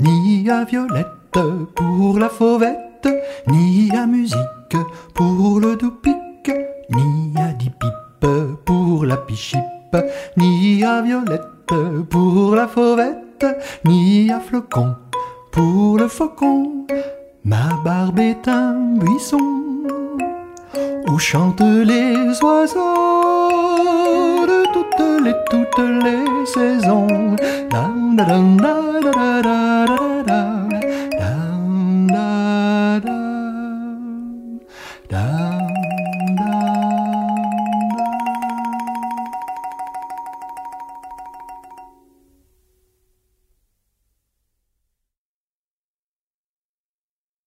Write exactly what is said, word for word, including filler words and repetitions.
ni à violette pour la fauvette, ni à musique pour le doux-pic, ni à dix-pipe pour la pichipe, ni à violette pour la fauvette, ni à flocon pour le faucon. Ma barbe est un buisson où chantent les oiseaux de toutes les, toutes les saisons. Da, da, da, da, da, da, da, da, da, da, da, da.